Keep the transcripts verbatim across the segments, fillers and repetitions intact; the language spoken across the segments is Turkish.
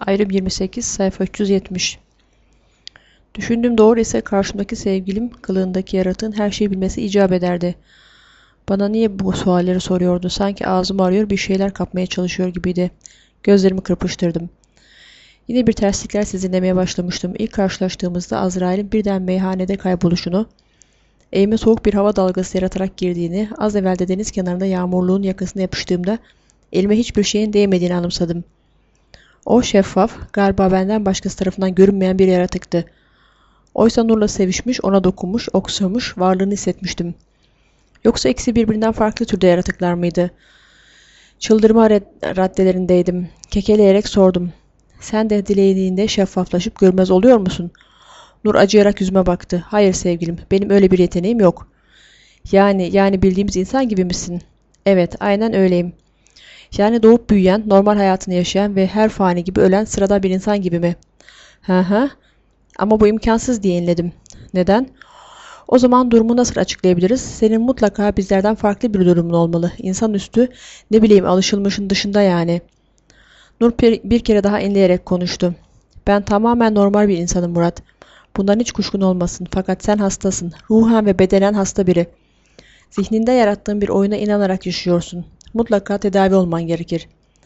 Ayrım yirmi sekiz, sayfa üç yüz yetmiş. Düşündüğüm doğru ise karşımdaki sevgilim kılığındaki yaratığın her şeyi bilmesi icap ederdi. Bana niye bu sualleri soruyordu? Sanki ağzımı arıyor, bir şeyler kapmaya çalışıyor gibiydi. Gözlerimi kırpıştırdım. Yine bir terslikler sezinlemeye başlamıştım. İlk karşılaştığımızda Azrail'in birden meyhanede kayboluşunu, evime soğuk bir hava dalgası yaratarak girdiğini, az evvel de deniz kenarında yağmurluğun yakasına yapıştığımda elime hiçbir şeyin değmediğini anımsadım. O şeffaf, galiba benden başkası tarafından görünmeyen bir yaratıktı. Oysa Nur'la sevişmiş, ona dokunmuş, oksamış, varlığını hissetmiştim. Yoksa ikisi birbirinden farklı türde yaratıklar mıydı? Çıldırma raddelerindeydim. Kekeleyerek sordum. Sen de dilediğinde şeffaflaşıp görmez oluyor musun? Nur acıyarak yüzüme baktı. Hayır sevgilim, benim öyle bir yeteneğim yok. Yani, yani bildiğimiz insan gibi misin? Evet, aynen öyleyim. Yani doğup büyüyen, normal hayatını yaşayan ve her fani gibi ölen sıradan bir insan gibi mi? Hı hı. Ama bu imkansız diye inledim. Neden? O zaman durumu nasıl açıklayabiliriz? Senin mutlaka bizlerden farklı bir durumun olmalı. İnsanüstü, ne bileyim alışılmışın dışında yani. Nur bir kere daha inleyerek konuştu. Ben tamamen normal bir insanım Murat. Bundan hiç kuşkun olmasın. Fakat sen hastasın. Ruhen ve bedenen hasta biri. Zihninde yarattığın bir oyuna inanarak yaşıyorsun. Mutlaka tedavi olman gerekir.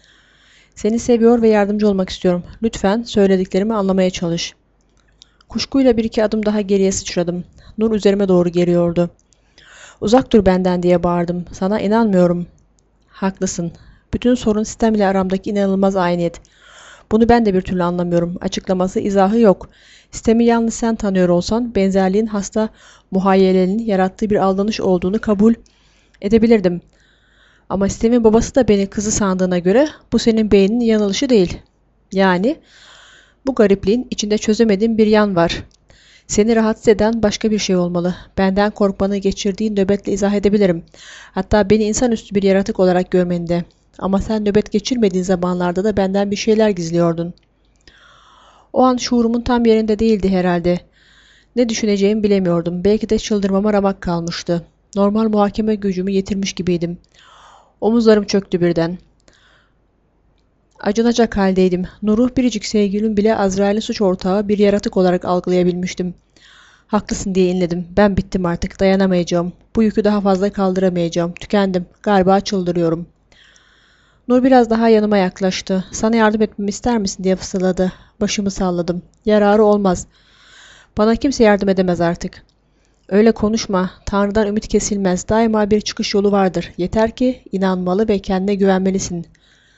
Seni seviyor ve yardımcı olmak istiyorum. Lütfen söylediklerimi anlamaya çalış. Kuşkuyla bir iki adım daha geriye sıçradım. Nur üzerime doğru geliyordu. Uzak dur benden diye bağırdım. Sana inanmıyorum. Haklısın. Bütün sorun sistem ile aramdaki inanılmaz ayniyet. Bunu ben de bir türlü anlamıyorum. Açıklaması, izahı yok. Sistemi yalnız sen tanıyor olsan, benzerliğin hasta muhayyelenin yarattığı bir aldanış olduğunu kabul edebilirdim. Ama sistemin babası da beni kızı sandığına göre bu senin beyninin yanılışı değil. Yani bu garipliğin içinde çözemediğim bir yan var. Seni rahatsız eden başka bir şey olmalı. Benden korkmanı geçirdiğin nöbetle izah edebilirim. Hatta beni insanüstü bir yaratık olarak görmeni de. Ama sen nöbet geçirmediğin zamanlarda da benden bir şeyler gizliyordun. O an şuurumun tam yerinde değildi herhalde. Ne düşüneceğimi bilemiyordum. Belki de çıldırmama ramak kalmıştı. Normal muhakeme gücümü yitirmiş gibiydim. Omuzlarım çöktü birden. Acınacak haldeydim. Nur'u biricik sevgilim bile Azrail'in suç ortağı bir yaratık olarak algılayabilmiştim. Haklısın diye inledim. Ben bittim artık. Dayanamayacağım. Bu yükü daha fazla kaldıramayacağım. Tükendim. Galiba çıldırıyorum. Nur biraz daha yanıma yaklaştı. Sana yardım etmemi ister misin diye fısıldadı. Başımı salladım. Yararı olmaz. Bana kimse yardım edemez artık. Öyle konuşma. Tanrı'dan ümit kesilmez. Daima bir çıkış yolu vardır. Yeter ki inanmalı ve kendine güvenmelisin.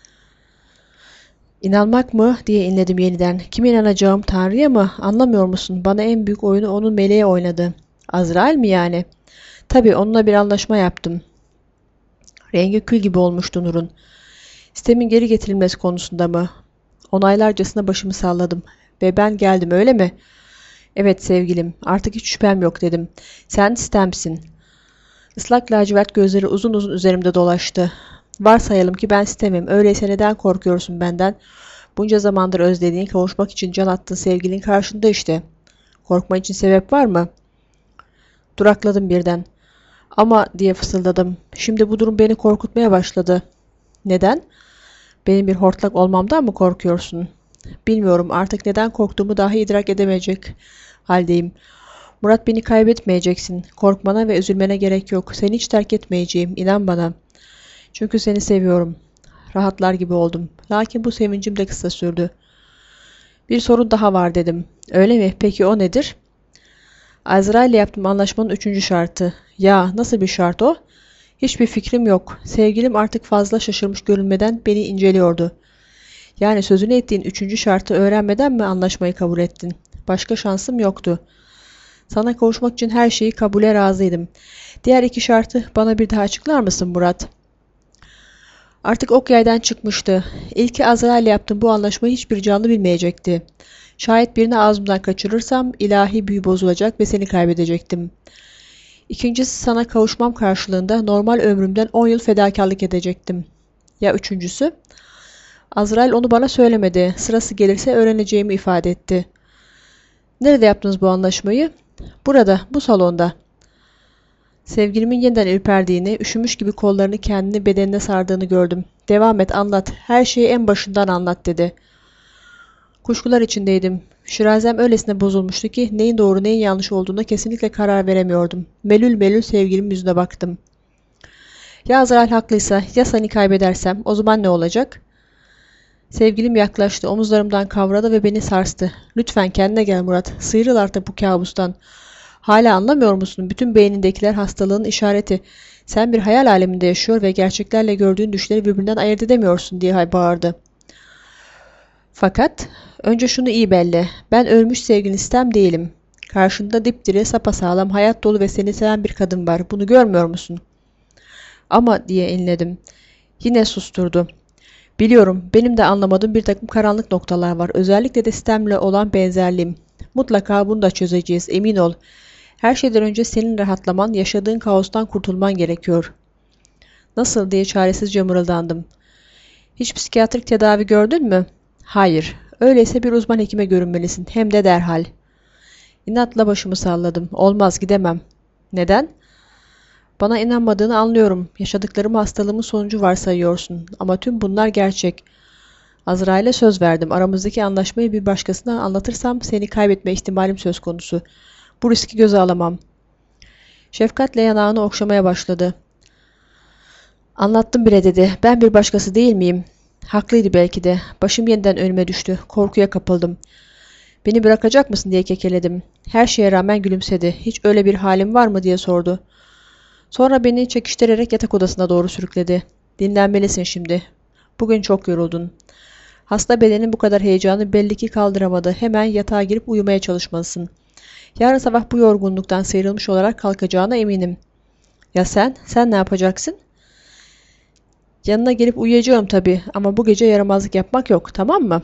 İnanmak mı diye inledim yeniden. Kime inanacağım? Tanrı'ya mı? Anlamıyor musun? Bana en büyük oyunu onun meleği oynadı. Azrail mi yani? Tabii onunla bir anlaşma yaptım. Rengi kül gibi olmuştu Nur'un. Sistemin geri getirilmesi konusunda mı? Onaylarcasına başımı salladım. Ve ben geldim öyle mi? Evet sevgilim, artık hiç şüphem yok dedim. Sen sistemsin. Islak lacivert gözleri uzun uzun üzerimde dolaştı. Varsayalım ki ben sistemim. Öyleyse neden korkuyorsun benden? Bunca zamandır özlediğin, kavuşmak için can attığın sevgilin karşında işte. Korkma için sebep var mı? Durakladım birden. Ama diye fısıldadım. Şimdi bu durum beni korkutmaya başladı. Neden? Benim bir hortlak olmamdan mı korkuyorsun? Bilmiyorum, artık neden korktuğumu dahi idrak edemeyecek haldeyim. Murat, beni kaybetmeyeceksin. Korkmana ve üzülmene gerek yok. Seni hiç terk etmeyeceğim. İnan bana. Çünkü seni seviyorum. Rahatlar gibi oldum. Lakin bu sevincim de kısa sürdü. Bir sorun daha var dedim. Öyle mi? Peki o nedir? Azrail'le yaptığım anlaşmanın üçüncü şartı. Ya nasıl bir şart o? Hiçbir fikrim yok. Sevgilim artık fazla şaşırmış görünmeden beni inceliyordu. Yani sözünü ettiğin üçüncü şartı öğrenmeden mi anlaşmayı kabul ettin? Başka şansım yoktu. Sana kavuşmak için her şeyi kabule razıydım. Diğer iki şartı bana bir daha açıklar mısın Murat? Artık ok yaydan çıkmıştı. İlki Azrail'le yaptığım bu anlaşmayı hiçbir canlı bilmeyecekti. Şayet birini ağzımdan kaçırırsam ilahi büyü bozulacak ve seni kaybedecektim. İkincisi, sana kavuşmam karşılığında normal ömrümden on yıl fedakarlık edecektim. Ya üçüncüsü? Azrail onu bana söylemedi. Sırası gelirse öğreneceğimi ifade etti. Nerede yaptınız bu anlaşmayı? Burada, bu salonda. Sevgilimin yeniden ürperdiğini, üşümüş gibi kollarını kendini bedenine sardığını gördüm. Devam et, anlat. Her şeyi en başından anlat dedi. Kuşkular içindeydim. Şirazem öylesine bozulmuştu ki neyin doğru neyin yanlış olduğuna kesinlikle karar veremiyordum. Melül melül sevgilimin yüzüne baktım. Ya Azrail haklıysa, ya seni kaybedersem, o zaman ne olacak? Sevgilim yaklaştı, omuzlarımdan kavradı ve beni sarstı. Lütfen kendine gel Murat, sıyrıl artık bu kabustan. Hala anlamıyor musun? Bütün beynindekiler hastalığın işareti. Sen bir hayal aleminde yaşıyor ve gerçeklerle gördüğün düşleri birbirinden ayırt edemiyorsun diye bağırdı. Fakat önce şunu iyi belli. Ben ölmüş sevgilin istem değilim. Karşında dipdiri, sapasağlam, hayat dolu ve seni seven bir kadın var. Bunu görmüyor musun? Ama diye inledim. Yine susturdu. Biliyorum, benim de anlamadığım bir takım karanlık noktalar var. Özellikle de sistemle olan benzerliğim. Mutlaka bunu da çözeceğiz, emin ol. Her şeyden önce senin rahatlaman, yaşadığın kaostan kurtulman gerekiyor. Nasıl diye çaresizce mırıldandım. Hiç psikiyatrik tedavi gördün mü? Hayır. Öyleyse bir uzman hekime görünmelisin. Hem de derhal. İnatla başımı salladım. Olmaz, gidemem. Neden? Bana inanmadığını anlıyorum. Yaşadıklarımı hastalığımın sonucu varsayıyorsun. Ama tüm bunlar gerçek. Azrail'e söz verdim. Aramızdaki anlaşmayı bir başkasına anlatırsam seni kaybetme ihtimalim söz konusu. Bu riski göze alamam. Şefkatle yanağını okşamaya başladı. Anlattım bile dedi. Ben bir başkası değil miyim? Haklıydı belki de. Başım yeniden önüme düştü. Korkuya kapıldım. Beni bırakacak mısın diye kekeledim. Her şeye rağmen gülümsedi. Hiç öyle bir halim var mı diye sordu. Sonra beni çekiştirerek yatak odasına doğru sürükledi. Dinlenmelisin şimdi. Bugün çok yoruldun. Hasta bedenin bu kadar heyecanı belli ki kaldıramadı. Hemen yatağa girip uyumaya çalışmalısın. Yarın sabah bu yorgunluktan sıyrılmış olarak kalkacağına eminim. Ya sen? Sen ne yapacaksın? Yanına gelip uyuyacağım tabii ama bu gece yaramazlık yapmak yok, tamam mı?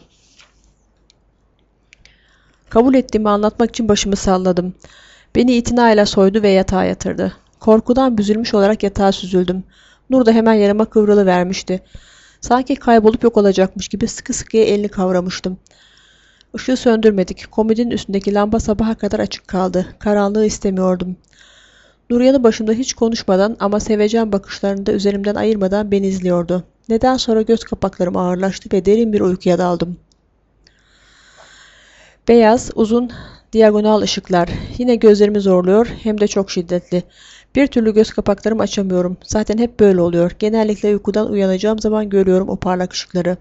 Kabul ettiğimi anlatmak için başımı salladım. Beni itinayla soydu ve yatağa yatırdı. Korkudan büzülmüş olarak yatağa süzüldüm. Nur da hemen yanıma kıvrılıvermişti. Sanki kaybolup yok olacakmış gibi sıkı sıkıya elini kavramıştım. Işığı söndürmedik. Komodinin üstündeki lamba sabaha kadar açık kaldı. Karanlığı istemiyordum. Nur yanı başımda hiç konuşmadan ama sevecen bakışlarını da üzerimden ayırmadan beni izliyordu. Neden sonra göz kapaklarım ağırlaştı ve derin bir uykuya daldım. Beyaz, uzun, diagonal ışıklar. Yine gözlerimi zorluyor, hem de çok şiddetli. Bir türlü göz kapaklarımı açamıyorum. Zaten hep böyle oluyor. Genellikle uykudan uyanacağım zaman görüyorum o parlak ışıkları.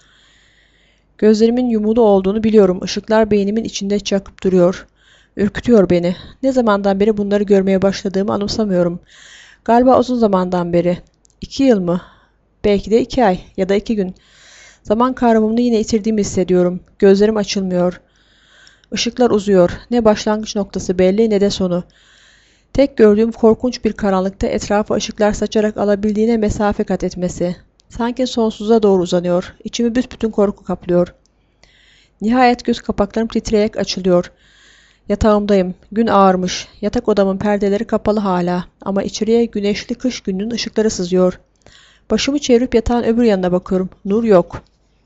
Gözlerimin yumulu olduğunu biliyorum. Işıklar beynimin içinde çakıp duruyor. Ürkütüyor beni. Ne zamandan beri bunları görmeye başladığımı anımsamıyorum. Galiba uzun zamandan beri. İki yıl mı? Belki de iki ay ya da iki gün. Zaman kavramımını yine yitirdiğimi hissediyorum. Gözlerim açılmıyor. Işıklar uzuyor. Ne başlangıç noktası belli ne de sonu. Tek gördüğüm korkunç bir karanlıkta etrafa ışıklar saçarak alabildiğine mesafe kat etmesi. Sanki sonsuza doğru uzanıyor. İçimi büsbütün korku kaplıyor. Nihayet göz kapaklarım titreyerek açılıyor. Yatağımdayım. Gün ağarmış. Yatak odamın perdeleri kapalı hala. Ama içeriye güneşli kış gününün ışıkları sızıyor. Başımı çevirip yatağın öbür yanına bakıyorum. Nur yok.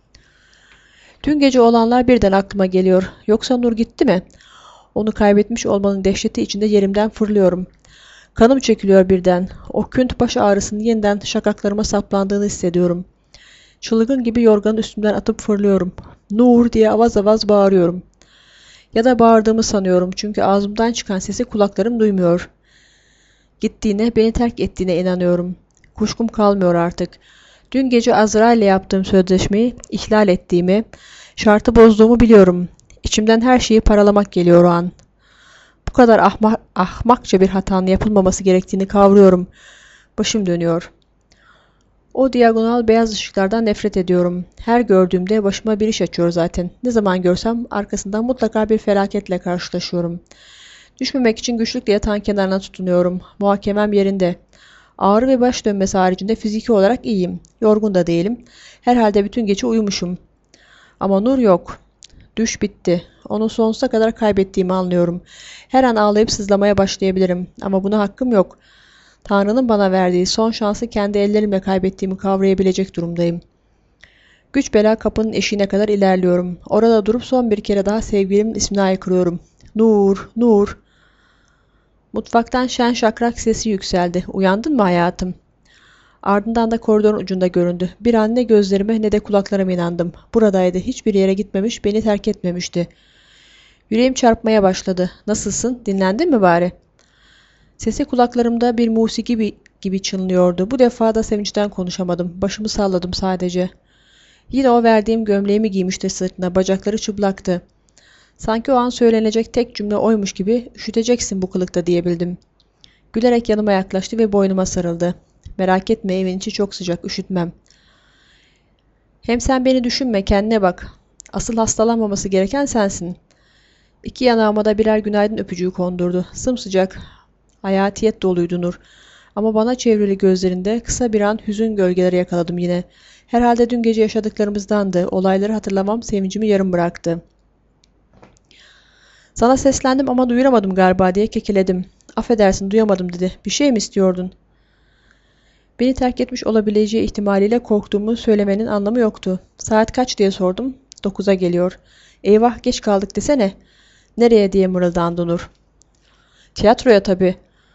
Dün gece olanlar birden aklıma geliyor. Yoksa Nur gitti mi? Onu kaybetmiş olmanın dehşeti içinde yerimden fırlıyorum. Kanım çekiliyor birden. O künt baş ağrısının yeniden şakaklarıma saplandığını hissediyorum. Çılgın gibi yorganın üstümden atıp fırlıyorum. Nur diye avaz avaz bağırıyorum. Ya da bağırdığımı sanıyorum çünkü ağzımdan çıkan sesi kulaklarım duymuyor. Gittiğine, beni terk ettiğine inanıyorum. Kuşkum kalmıyor artık. Dün gece Azrail ile yaptığım sözleşmeyi ihlal ettiğimi, şartı bozduğumu biliyorum. İçimden her şeyi paralamak geliyor o an. Bu kadar ahma ahmakça bir hatanın yapılmaması gerektiğini kavruyorum. Başım dönüyor. O diagonal beyaz ışıklardan nefret ediyorum. Her gördüğümde başıma bir iş açıyor zaten. Ne zaman görsem arkasından mutlaka bir felaketle karşılaşıyorum. Düşmemek için güçlükle yatağın kenarına tutunuyorum. Muhakemem yerinde. Ağrı ve baş dönmesi haricinde fiziki olarak iyiyim. Yorgun da değilim. Herhalde bütün gece uyumuşum. Ama Nur yok. Düş bitti. Onu sonsuza kadar kaybettiğimi anlıyorum. Her an ağlayıp sızlamaya başlayabilirim. Ama buna hakkım yok. Tanrı'nın bana verdiği son şansı kendi ellerimle kaybettiğimi kavrayabilecek durumdayım. Güç bela kapının eşiğine kadar ilerliyorum. Orada durup son bir kere daha sevgilimin ismini haykırıyorum. Nur, Nur. Mutfaktan şen şakrak sesi yükseldi. Uyandın mı hayatım? Ardından da koridorun ucunda göründü. Bir an ne gözlerime ne de kulaklarıma inandım. Buradaydı. Hiçbir yere gitmemiş, beni terk etmemişti. Yüreğim çarpmaya başladı. Nasılsın? Dinlendin mi bari? Sesi kulaklarımda bir musiki gibi çınlıyordu. Bu defa da sevinçten konuşamadım. Başımı salladım sadece. Yine o verdiğim gömleğimi giymişti sırtına. Bacakları çıplaktı. Sanki o an söylenecek tek cümle oymuş gibi üşüteceksin bu kılıkta diyebildim. Gülerek yanıma yaklaştı ve boynuma sarıldı. Merak etme, evin içi çok sıcak, üşütmem. Hem sen beni düşünme, kendine bak. Asıl hastalanmaması gereken sensin. İki yanağıma da birer günaydın öpücüğü kondurdu. Sımsıcak, hayatiyet doluydu Nur. Ama bana çevrili gözlerinde kısa bir an hüzün gölgeleri yakaladım yine. Herhalde dün gece yaşadıklarımızdandı. Olayları hatırlamam sevincimi yarım bıraktı. Sana seslendim ama duyuramadım galiba diye kekeledim. Affedersin, duyamadım dedi. Bir şey mi istiyordun? Beni terk etmiş olabileceği ihtimaliyle korktuğumu söylemenin anlamı yoktu. Saat kaç diye sordum. Dokuza geliyor. Eyvah, geç kaldık desene. Nereye diye mırıldandı Nur. Tiyatroya tabii.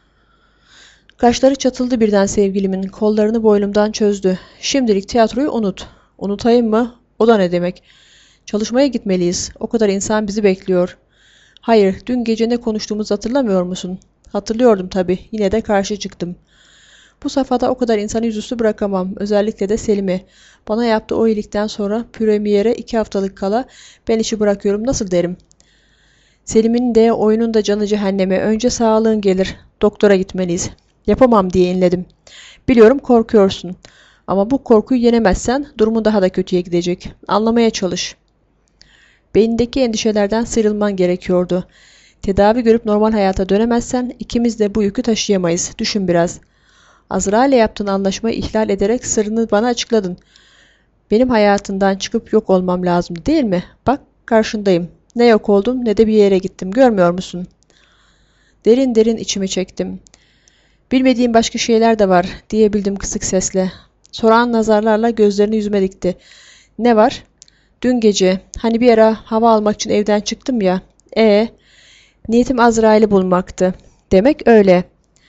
Kaşları çatıldı birden sevgilimin. Kollarını boynumdan çözdü. Şimdilik tiyatroyu unut. Unutayım mı? O da ne demek? Çalışmaya gitmeliyiz. O kadar insan bizi bekliyor. Hayır, dün gece ne konuştuğumuzu hatırlamıyor musun? Hatırlıyordum tabii. Yine de karşı çıktım. Bu safhada o kadar insanı yüzüstü bırakamam. Özellikle de Selim'i. Bana yaptığı o iyilikten sonra premiere iki haftalık kala ben işi bırakıyorum nasıl derim? Selim'in de oyunun da canı cehenneme. Önce sağlığın gelir. Doktora gitmeliyiz. Yapamam diye inledim. Biliyorum korkuyorsun. Ama bu korkuyu yenemezsen durumun daha da kötüye gidecek. Anlamaya çalış. Beynindeki endişelerden sıyrılman gerekiyordu. Tedavi görüp normal hayata dönemezsen ikimiz de bu yükü taşıyamayız. Düşün biraz. Azrail'le yaptığın anlaşmayı ihlal ederek sırrını bana açıkladın. Benim hayatından çıkıp yok olmam lazımdı değil mi? Bak karşındayım. Ne yok oldum ne de bir yere gittim. Görmüyor musun? Derin derin içimi çektim. Bilmediğim başka şeyler de var diyebildim kısık sesle. Soran nazarlarla gözlerini yüzüme dikti. Ne var? Dün gece hani bir ara hava almak için evden çıktım ya. E niyetim Azrail'i bulmaktı. Demek öyle.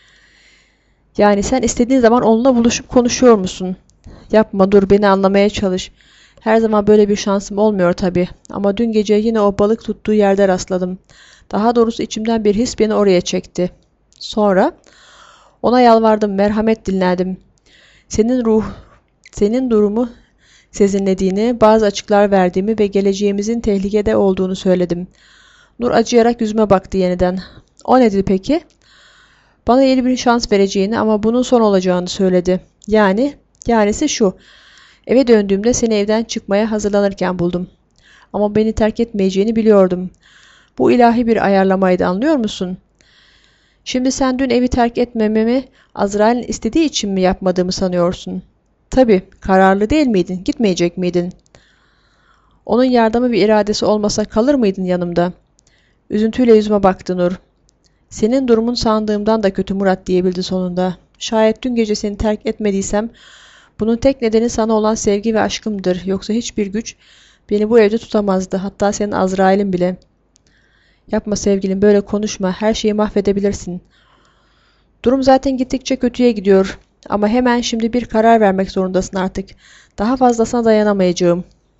Yani sen istediğin zaman onunla buluşup konuşuyor musun? Yapma, dur, beni anlamaya çalış. Her zaman böyle bir şansım olmuyor tabii. Ama dün gece yine o balık tuttuğu yerde rastladım. Daha doğrusu içimden bir his beni oraya çekti. Sonra ona yalvardım, merhamet dinledim. Senin ruh, senin durumu sezinlediğini, bazı açıklar verdiğimi ve geleceğimizin tehlikede olduğunu söyledim. Nur acıyarak yüzüme baktı yeniden. O ne dedi peki? Bana yeni bir şans vereceğini ama bunun son olacağını söyledi. Yani, yanisi şu. Eve döndüğümde seni evden çıkmaya hazırlanırken buldum. Ama beni terk etmeyeceğini biliyordum. Bu ilahi bir ayarlamaydı, anlıyor musun? Şimdi sen dün evi terk etmememi Azrail'in istediği için mi yapmadığımı sanıyorsun? Tabii, kararlı değil miydin? Gitmeyecek miydin? Onun yardımı bir iradesi olmasa kalır mıydın yanımda? Üzüntüyle yüzüme baktı Nur. Senin durumun sandığımdan da kötü Murat diyebildi sonunda. Şayet dün gece seni terk etmediysem bunun tek nedeni sana olan sevgi ve aşkımdır. Yoksa hiçbir güç beni bu evde tutamazdı. Hatta senin Azrail'in bile. Yapma sevgilim, böyle konuşma. Her şeyi mahvedebilirsin. Durum zaten gittikçe kötüye gidiyor. Ama hemen şimdi bir karar vermek zorundasın artık. Daha fazlasına dayanamayacağım.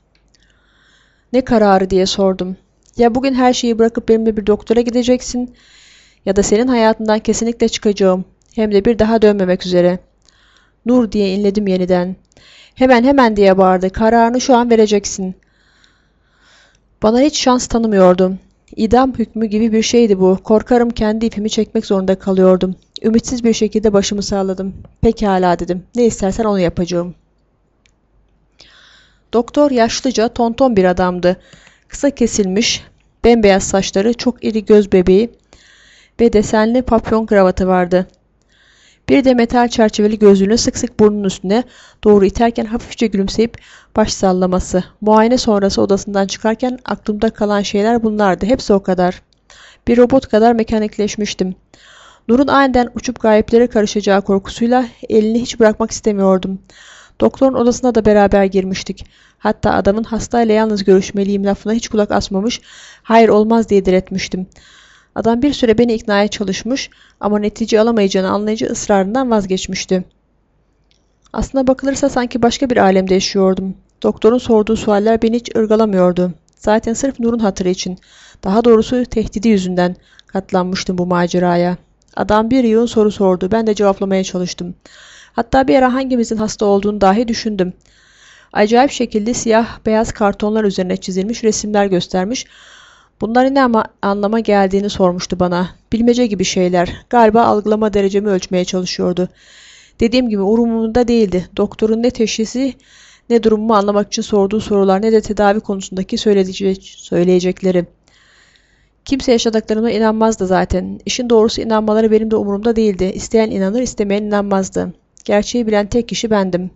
Ne kararı diye sordum. Ya bugün her şeyi bırakıp benimle bir doktora gideceksin ya da senin hayatından kesinlikle çıkacağım. Hem de bir daha dönmemek üzere. Nur diye inledim yeniden. Hemen hemen diye bağırdı. Kararını şu an vereceksin. Bana hiç şans tanımıyordum. İdam hükmü gibi bir şeydi bu. Korkarım kendi ipimi çekmek zorunda kalıyordum. Ümitsiz bir şekilde başımı sağladım. Pekala dedim. Ne istersen onu yapacağım. Doktor yaşlıca, tonton bir adamdı. Kısa kesilmiş, bembeyaz saçları, çok iri göz bebeği ve desenli papyon kravatı vardı. Bir de metal çerçeveli gözlüğünü sık sık burnunun üstüne doğru iterken hafifçe gülümseyip baş sallaması. Muayene sonrası odasından çıkarken aklımda kalan şeyler bunlardı. Hepsi o kadar. Bir robot kadar mekanikleşmiştim. Nur'un aniden uçup gayeplere karışacağı korkusuyla elini hiç bırakmak istemiyordum. Doktorun odasına da beraber girmiştik. Hatta adamın hastayla yalnız görüşmeliyim lafına hiç kulak asmamış, hayır olmaz diye diretmiştim. Adam bir süre beni iknaya çalışmış ama netice alamayacağını anlayınca ısrarından vazgeçmişti. Aslına bakılırsa sanki başka bir alemde yaşıyordum. Doktorun sorduğu sualler beni hiç ırgalamıyordu. Zaten sırf Nur'un hatırı için, daha doğrusu tehdidi yüzünden katlanmıştım bu maceraya. Adam bir yığın soru sordu. Ben de cevaplamaya çalıştım. Hatta bir ara hangimizin hasta olduğunu dahi düşündüm. Acayip şekilde siyah beyaz kartonlar üzerine çizilmiş resimler göstermiş. Bunların ne ama anlama geldiğini sormuştu bana. Bilmece gibi şeyler. Galiba algılama derecemi ölçmeye çalışıyordu. Dediğim gibi umurumda değildi. Doktorun ne teşhisi ne durumumu anlamak için sorduğu sorular ne de tedavi konusundaki söyleyecekleri. Kimse yaşadıklarıma inanmazdı zaten. İşin doğrusu inanmaları benim de umurumda değildi. İsteyen inanır, istemeyen inanmazdı. Gerçeği bilen tek kişi bendim.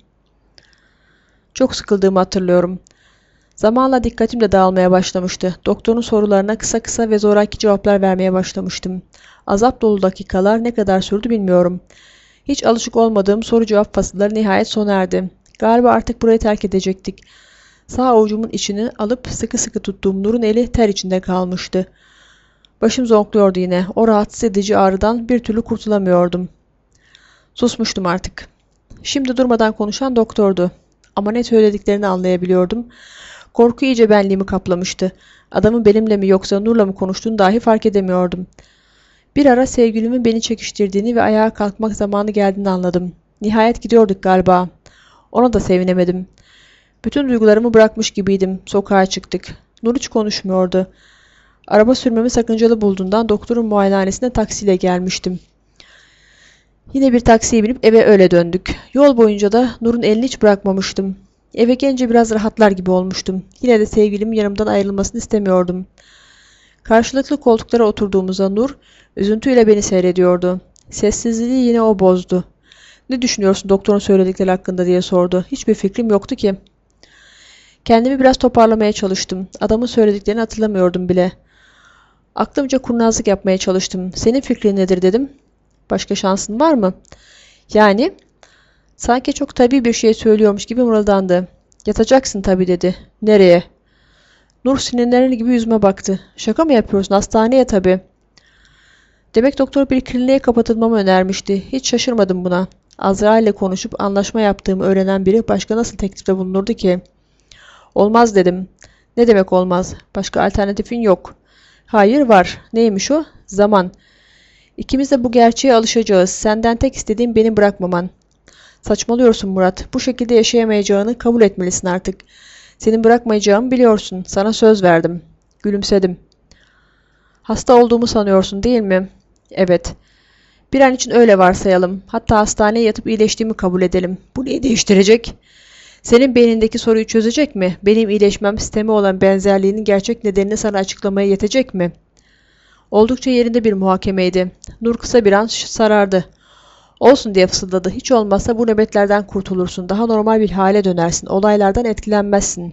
Çok sıkıldığımı hatırlıyorum. Zamanla dikkatim de dağılmaya başlamıştı. Doktorun sorularına kısa kısa ve zoraki cevaplar vermeye başlamıştım. Azap dolu dakikalar ne kadar sürdü bilmiyorum. Hiç alışık olmadığım soru cevap fasılları nihayet sona erdi. Galiba artık burayı terk edecektik. Sağ avucumun içini alıp sıkı sıkı tuttuğum Nur'un eli ter içinde kalmıştı. Başım zonkluyordu yine. O rahatsız edici ağrıdan bir türlü kurtulamıyordum. Susmuştum artık. Şimdi durmadan konuşan doktordu. Ama ne söylediklerini anlayabiliyordum. Korku iyice benliğimi kaplamıştı. Adamın benimle mi yoksa Nur'la mı konuştuğunu dahi fark edemiyordum. Bir ara sevgilimin beni çekiştirdiğini ve ayağa kalkmak zamanı geldiğini anladım. Nihayet gidiyorduk galiba. Ona da sevinemedim. Bütün duygularımı bırakmış gibiydim. Sokağa çıktık. Nur hiç konuşmuyordu. Araba sürmemi sakıncalı bulduğundan doktorun muayenehanesine taksiyle gelmiştim. Yine bir taksiye binip eve öyle döndük. Yol boyunca da Nur'un elini hiç bırakmamıştım. Eve gelince biraz rahatlar gibi olmuştum. Yine de sevgilimin yanımdan ayrılmasını istemiyordum. Karşılıklı koltuklara oturduğumuzda Nur, üzüntüyle beni seyrediyordu. Sessizliği yine o bozdu. "Ne düşünüyorsun doktorun söyledikleri hakkında?" diye sordu. Hiçbir fikrim yoktu ki. Kendimi biraz toparlamaya çalıştım. Adamın söylediklerini hatırlamıyordum bile. Aklımca kurnazlık yapmaya çalıştım. "Senin fikrin nedir?" dedim. "Başka şansın var mı?" "Yani?" Sanki çok tabii bir şey söylüyormuş gibi mırıldandı. "Yatacaksın tabii" dedi. "Nereye?" Nur sinirlenir gibi yüzüme baktı. "Şaka mı yapıyorsun? Hastaneye tabii." Demek doktor bir kliniğe kapatılmamı önermişti. Hiç şaşırmadım buna. Azra ile konuşup anlaşma yaptığımı öğrenen biri başka nasıl teklifte bulunurdu ki? "Olmaz" dedim. "Ne demek olmaz? Başka alternatifin yok." "Hayır, var." "Neymiş o?" "Zaman. İkimiz de bu gerçeğe alışacağız. Senden tek istediğim beni bırakmaman." "Saçmalıyorsun Murat. Bu şekilde yaşayamayacağını kabul etmelisin artık. Senin bırakmayacağımı biliyorsun. Sana söz verdim." Gülümsedim. "Hasta olduğumu sanıyorsun değil mi?" "Evet." "Bir an için öyle varsayalım. Hatta hastaneye yatıp iyileştiğimi kabul edelim. Bu neyi değiştirecek? Senin beynindeki soruyu çözecek mi? Benim iyileşmem sisteme olan benzerliğinin gerçek nedenini sana açıklamaya yetecek mi?" Oldukça yerinde bir muhakemeydi. Nur kısa bir an sarardı. "Olsun" diye fısıldadı. "Hiç olmazsa bu nöbetlerden kurtulursun. Daha normal bir hale dönersin. Olaylardan etkilenmezsin."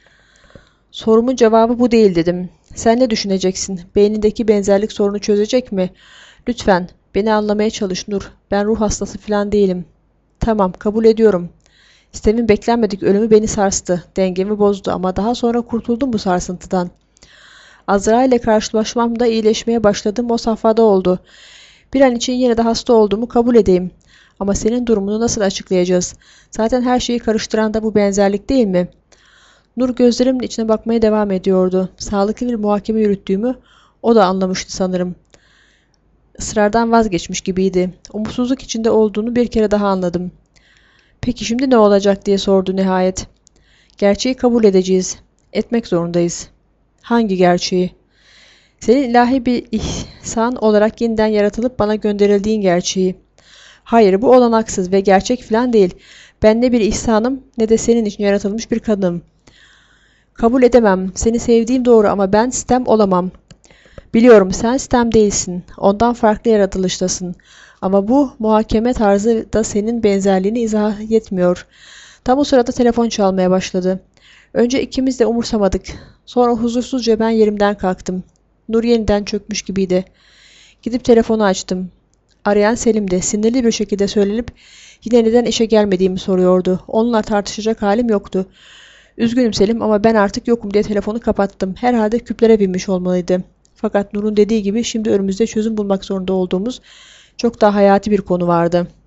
"Sorumun cevabı bu değil" dedim. "Sen ne düşüneceksin? Beynindeki benzerlik sorunu çözecek mi? Lütfen beni anlamaya çalış Nur. Ben ruh hastası falan değilim." "Tamam, kabul ediyorum." Sistemin beklenmedik ölümü beni sarstı. Dengemi bozdu ama daha sonra kurtuldum bu sarsıntıdan. Azra ile karşılaşmam da iyileşmeye başladığım o safhada oldu. Bir an için yine de hasta olduğumu kabul edeyim. Ama senin durumunu nasıl açıklayacağız? Zaten her şeyi karıştıran da bu benzerlik değil mi? Nur gözlerimin içine bakmaya devam ediyordu. Sağlıklı bir muhakeme yürüttüğümü o da anlamıştı sanırım. Isrardan vazgeçmiş gibiydi. Umutsuzluk içinde olduğunu bir kere daha anladım. "Peki şimdi ne olacak?" diye sordu nihayet. "Gerçeği kabul edeceğiz. Etmek zorundayız." "Hangi gerçeği?" "Senin ilahi bir ihsan olarak yeniden yaratılıp bana gönderildiğin gerçeği." "Hayır, bu olanaksız ve gerçek falan değil. Ben ne bir ihsanım ne de senin için yaratılmış bir kadınım." "Kabul edemem. Seni sevdiğim doğru ama ben sistem olamam." "Biliyorum, sen sistem değilsin. Ondan farklı yaratılıştasın. Ama bu muhakeme tarzı da senin benzerliğini izah etmiyor." Tam o sırada telefon çalmaya başladı. Önce ikimiz de umursamadık. Sonra huzursuzca ben yerimden kalktım. Nur yeniden çökmüş gibiydi. Gidip telefonu açtım. Arayan Selim'di. Sinirli bir şekilde söylenip yine neden işe gelmediğimi soruyordu. Onunla tartışacak halim yoktu. "Üzgünüm Selim ama ben artık yokum" diye telefonu kapattım. Herhalde küplere binmiş olmalıydı. Fakat Nur'un dediği gibi şimdi önümüzde çözüm bulmak zorunda olduğumuz çok daha hayati bir konu vardı.